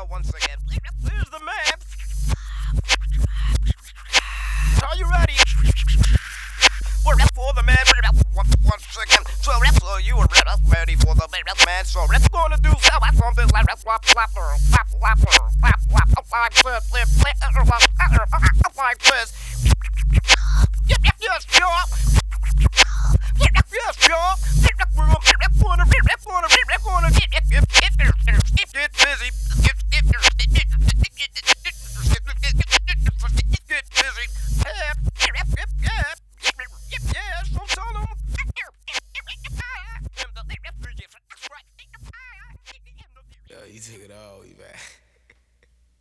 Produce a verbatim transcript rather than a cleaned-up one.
once again. Here's the man. Are you ready? We're up for the man. Once again. So, so you are ready for the man. So, let's gonna do something like flap, flap, flap, flap, flap, flap, flap, flap, flap, flap, flap, flap, flap, flap, flap,